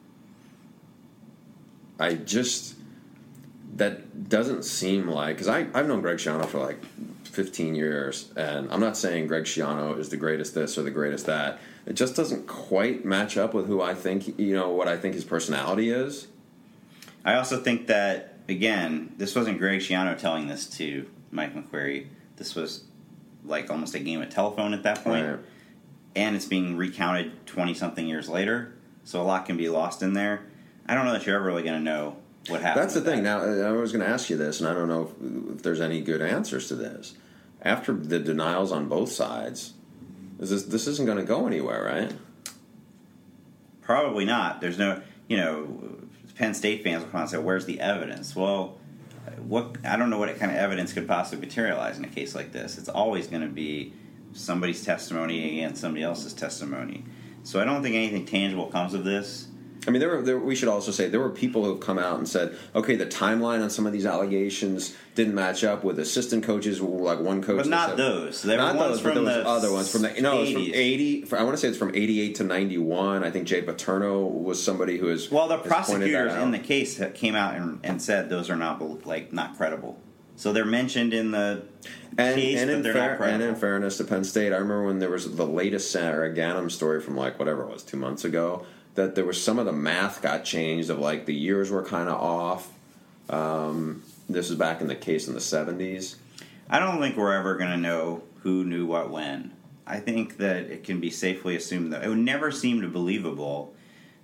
I just that doesn't seem like because I I've known Greg Schiano for like fifteen years, and I'm not saying Greg Schiano is the greatest this or the greatest that. It just doesn't quite match up with who I think, you know, what I think his personality is. I also think that, again, this wasn't Greg Schiano telling this to Mike McQueary. This was like almost a game of telephone at that point. Right. And it's being recounted twenty-something years later, so a lot can be lost in there. I don't know that you're ever really going to know what happened. That's the thing. That. Now, I was going to ask you this, and I don't know if, if there's any good answers to this. After the denials on both sides, is this this isn't going to go anywhere, right? Probably not. There's no, you know, Penn State fans will come out and say, where's the evidence? Well, what I don't know what kind of evidence could possibly materialize in a case like this. It's always going to be somebody's testimony against somebody else's testimony. So I don't think anything tangible comes of this. I mean, there were. There, we should also say there were people who have come out and said, "Okay, the timeline on some of these allegations didn't match up with assistant coaches." Like one coach, but not said, those. There not were ones those, from but there the was other ones from the. No, it was from eighties. eighty. I want to say it's from eighty-eight to ninety-one. I think Jay Paterno was somebody who is. Well, the prosecutors in the case came out and, and said those are not like not credible. So they're mentioned in the and, case, and but in they're fair, not credible. And in fairness to Penn State, I remember when there was the latest Sarah Ganem story from like whatever it was two months ago. That there was some of the math got changed of like the years were kind of off. Um, this is back in the case in the seventies. I don't think we're ever going to know who knew what when. I think that it can be safely assumed that it would never seem believable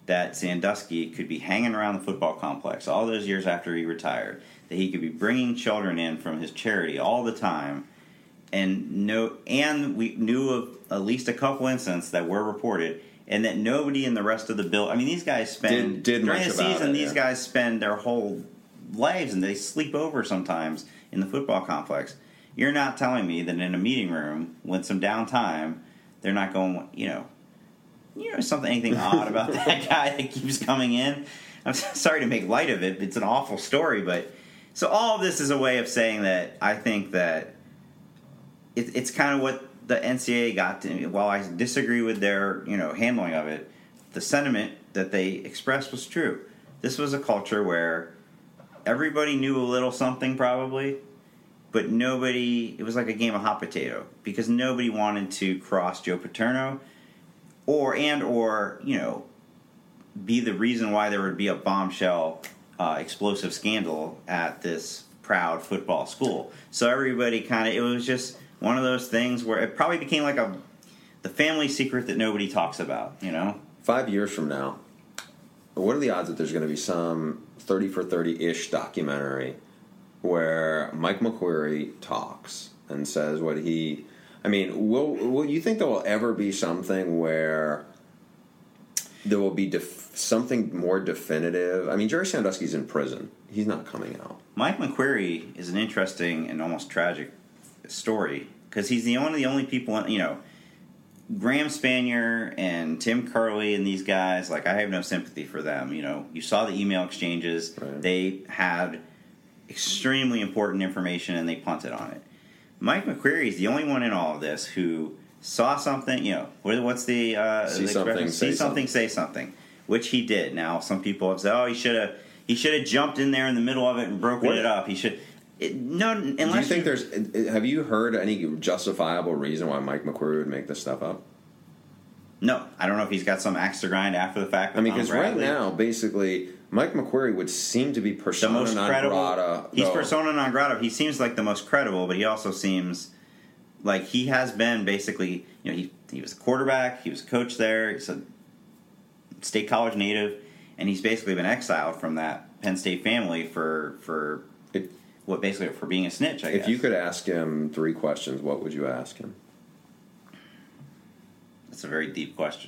that Sandusky could be hanging around the football complex all those years after he retired, that he could be bringing children in from his charity all the time, and no, and we knew of at least a couple incidents that were reported, and that nobody in the rest of the bill. I mean, these guys spend did, did during much the about season. it, These yeah. guys spend their whole lives, and they sleep over sometimes in the football complex. You're not telling me that in a meeting room with some downtime, they're not going, you know, you know, something, anything odd about that guy that keeps coming in. I'm sorry to make light of it. It's an awful story, but so all of this is a way of saying that I think that it, it's kind of what the N C double A got to. While I disagree with their, you know, handling of it, the sentiment that they expressed was true. This was a culture where everybody knew a little something, probably, but nobody. It was like a game of hot potato because nobody wanted to cross Joe Paterno, or and or you know, be the reason why there would be a bombshell, uh, explosive scandal at this proud football school. So everybody kind of, it was just one of those things where it probably became like a the family secret that nobody talks about, you know? Five years from now, what are the odds that there's going to be some thirty for thirty-ish documentary where Mike McQueary talks and says what he... I mean, will, will you think there will ever be something where there will be def- something more definitive? I mean, Jerry Sandusky's in prison. He's not coming out. Mike McQueary is an interesting and almost tragic story because he's the only the only people, you know, Graham Spanier and Tim Curley and these guys, like, I have no sympathy for them. You know, you saw the email exchanges. Right. They had extremely important information and they punted on it. Mike McQueary is the only one in all of this who saw something, you know, what, what's the, uh, see the something, see say something, something, say something, which he did. Now, some people have said, oh, he should have he should have jumped in there in the middle of it and broken What? it up. He should... It, no, unless Do you think you, there's... Have you heard any justifiable reason why Mike McQueary would make this stuff up? No, I don't know if he's got some axe to grind after the fact. I mean, because because right now, basically, Mike McQuarrie would seem to be the persona most non credible. grata. He's though. persona non grata. He seems like the most credible, but he also seems like he has been basically. You know, he he was a quarterback. He was a coach there. He's a state college native, and he's basically been exiled from that Penn State family for for If, what basically for being a snitch. I if guess. you could ask him three questions, what would you ask him? That's a very deep question.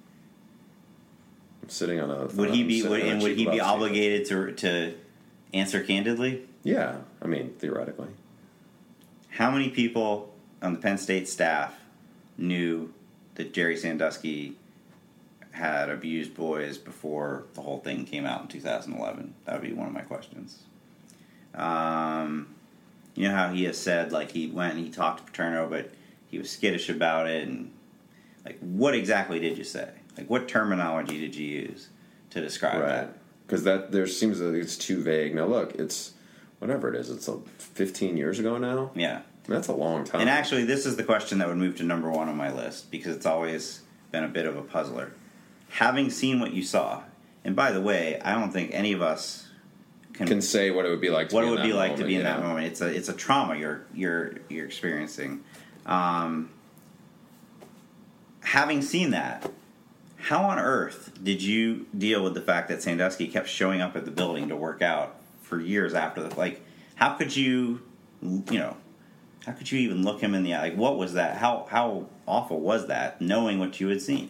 I'm sitting on a. Would he I'm be sitting would, on a and would cheap he be love seat. obligated to to answer candidly? Yeah, I mean theoretically. How many people on the Penn State staff knew that Jerry Sandusky had abused boys before the whole thing came out in two thousand eleven? That would be one of my questions. Um, you know how he has said, like, he went and he talked to Paterno, but he was skittish about it, and like, what exactly did you say? Like, what terminology did you use to describe Right. that? Because that there seems that it's too vague. Now look, it's whatever it is. It's a fifteen years ago now. Yeah. That's a long time. And actually, this is the question that would move to number one on my list because it's always been a bit of a puzzler. Having seen what you saw, and by the way, I don't think any of us can, can say what it would be like. To what be it in would that be like moment, to be in yeah. that moment. It's a it's a trauma you're you're you're experiencing. Um, having seen that, how on earth did you deal with the fact that Sandusky kept showing up at the building to work out for years after the like? How could you, you know? How could you even look him in the eye? Like, what was that? How how awful was that, knowing what you had seen?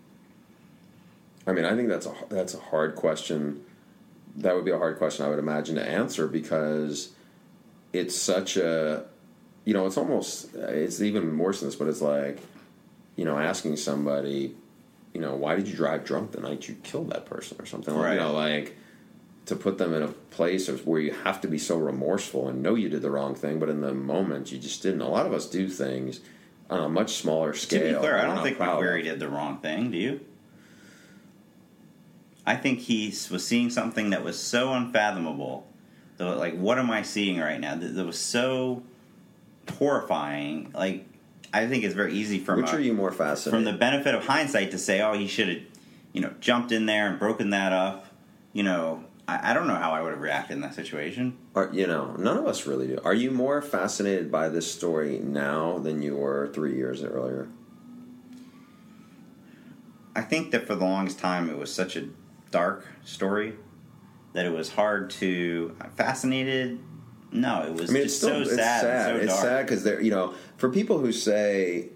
I mean, I think that's a that's a hard question. That would be a hard question, I would imagine, to answer because it's such a, you know, it's almost, it's even worse than this, but it's like, you know, asking somebody, you know, why did you drive drunk the night you killed that person or something? Like, Right. you know, like, to put them in a place of where you have to be so remorseful and know you did the wrong thing, but in the moment you just didn't. A lot of us do things on a much smaller scale. To be clear, I and don't we're think not proud of. McQuarrie did the wrong thing. Do you? I think he was seeing something that was so unfathomable. That, like, what am I seeing right now? That, that was so horrifying. Like, I think it's very easy from Which a, are you more fascinated? from the benefit of hindsight to say, oh, he should have, you know, jumped in there and broken that up. You know, I, I don't know how I would have reacted in that situation. Are, you know, none of us really do. Are you more fascinated by this story now than you were three years earlier? I think that for the longest time it was such a dark story that it was hard to fascinated. No, it was I mean, just it's still, so it's sad. sad. And so it's dark. sad because they're, you know, for people who say,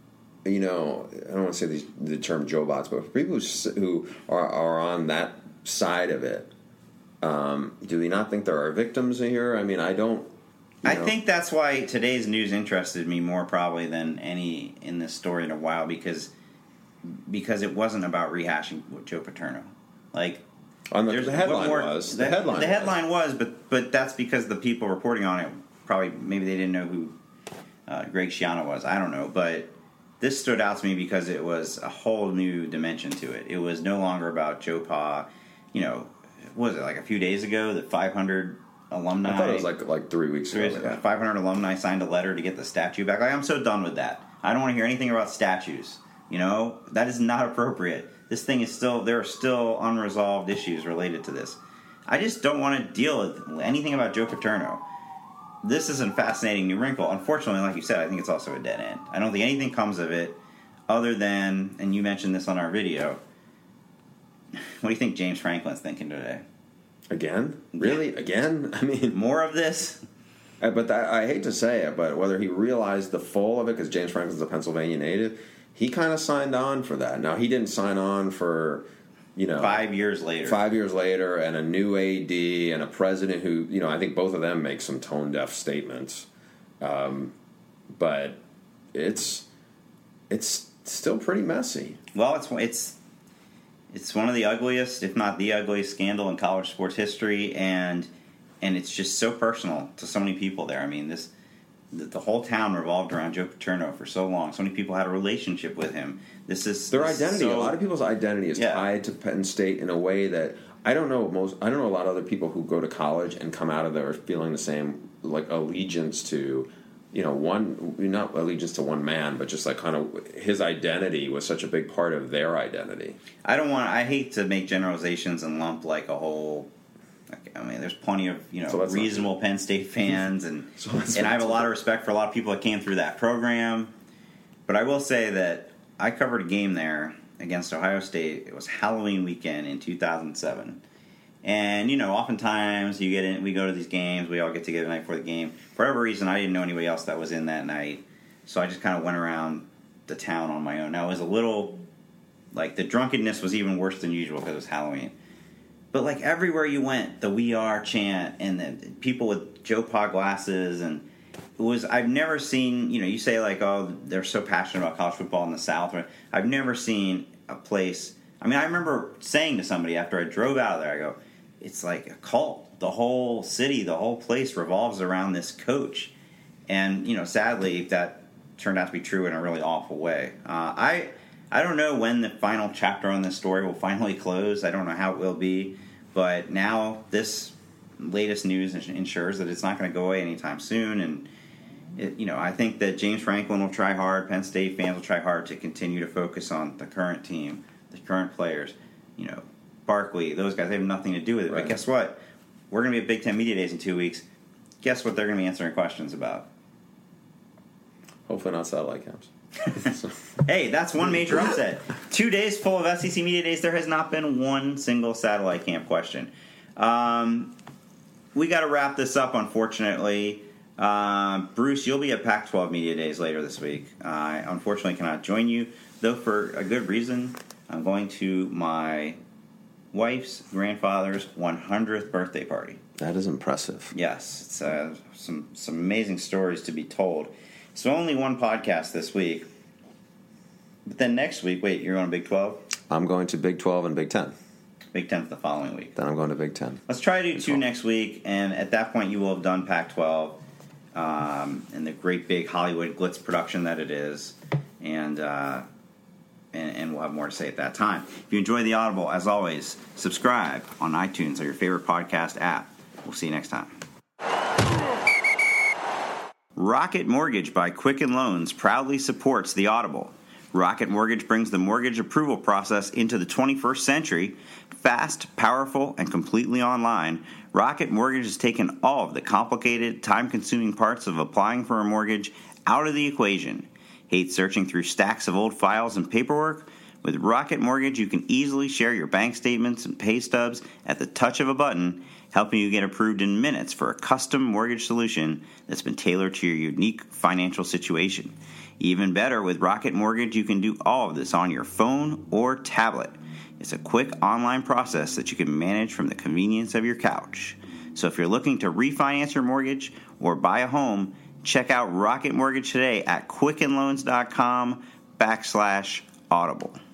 you know, I don't want to say these, the term Joe bots, but for people who, s- who are, are on that side of it, um, do we not think there are victims here? I mean, I don't. I know. think that's why today's news interested me more probably than any in this story in a while because because it wasn't about rehashing Joe Paterno. Like On the, there's the headline what more, was the, the headline. The was. headline was, but but that's because the people reporting on it probably maybe they didn't know who uh, Greg Schiano was. I don't know, but this stood out to me because it was a whole new dimension to it. It was no longer about Joe Pa. You know, what was it like a few days ago that five hundred alumni? I thought it was like like three weeks ago. Yeah. five hundred alumni signed a letter to get the statue back. Like, I'm so done with that. I don't want to hear anything about statues. You know, that is not appropriate. This thing is still, there are still unresolved issues related to this. I just don't want to deal with anything about Joe Paterno. This is a fascinating new wrinkle. Unfortunately, like you said, I think it's also a dead end. I don't think anything comes of it other than, and you mentioned this on our video, what do you think James Franklin's thinking today? Again? Really? Again? I mean, More of this? Uh, But that, I hate to say it, but whether he realized the full of it, because James Franklin's a Pennsylvania native, he kind of signed on for that. Now, he didn't sign on for, you know... Five years later. Five years later, and a new A D, and a president who, you know, I think both of them make some tone-deaf statements. Um, but it's it's still pretty messy. Well, it's it's it's one of the ugliest, if not the ugliest, scandal in college sports history, and and it's just so personal to so many people there. I mean, this the, the whole town revolved around Joe Paterno for so long. So many people had a relationship with him. This is Their this is identity, so, a lot of people's identity is Yeah. tied to Penn State in a way that I don't know most. I don't know a lot of other people who go to college and come out of there feeling the same, like allegiance to, you know, one not allegiance to one man, but just like kind of his identity was such a big part of their identity. I don't want. I hate to make generalizations and lump like a whole. I mean, there's plenty of you know So that's not reasonable Penn State fans, and So that's and I not have a lot of respect for a lot of people that came through that program. But I will say that I covered a game there against Ohio State. It was Halloween weekend in two thousand seven, and you know, oftentimes you get in. We go to these games. We all get together the night before the game. For whatever reason, I didn't know anybody else that was in that night, so I just kind of went around the town on my own. Now it was a little like the drunkenness was even worse than usual because it was Halloween. But like everywhere you went, the "We Are" chant and the people with Joe Pa glasses, and it was I've never seen. You know, you say like, oh, they're so passionate about college football in the South. I've never seen a place. I mean, I remember saying to somebody after I drove out of there, I go, it's like a cult. The whole city, the whole place revolves around this coach, and you know, sadly, that turned out to be true in a really awful way. Uh, I. I don't know when the final chapter on this story will finally close. I don't know how it will be. But now this latest news ensures that it's not going to go away anytime soon. And, it, you know, I think that James Franklin will try hard. Penn State fans will try hard to continue to focus on the current team, the current players. You know, Barkley, those guys, they have nothing to do with it. Right. But guess what? We're going to be at Big Ten Media Days in two weeks. Guess what they're going to be answering questions about? Hopefully not satellite cams. Hey, that's one major upset. Two days full of S E C Media Days, there has not been one single satellite camp question. Um, we got to wrap this up, unfortunately. Uh, Bruce, you'll be at Pac twelve Media Days later this week. I unfortunately cannot join you, though for a good reason. I'm going to my wife's grandfather's one hundredth birthday party. That is impressive. Yes, it's uh, some some amazing stories to be told. So only one podcast this week. But then next week, wait, you're going to Big twelve? I'm going to Big twelve and Big ten. Big ten's the following week. Then I'm going to Big ten. Let's try to do Big two twelve. next week, and at that point you will have done Pac twelve um, and the great big Hollywood glitz production that it is, and, uh, and and we'll have more to say at that time. If you enjoy The Audible, as always, subscribe on iTunes or your favorite podcast app. We'll see you next time. Rocket Mortgage by Quicken Loans proudly supports The Audible. Rocket Mortgage brings the mortgage approval process into the twenty-first century. Fast, powerful, and completely online, Rocket Mortgage has taken all of the complicated, time-consuming parts of applying for a mortgage out of the equation. Hate searching through stacks of old files and paperwork? With Rocket Mortgage, you can easily share your bank statements and pay stubs at the touch of a button, helping you get approved in minutes for a custom mortgage solution that's been tailored to your unique financial situation. Even better, with Rocket Mortgage, you can do all of this on your phone or tablet. It's a quick online process that you can manage from the convenience of your couch. So if you're looking to refinance your mortgage or buy a home, check out Rocket Mortgage today at quickenloans.com backslash audible.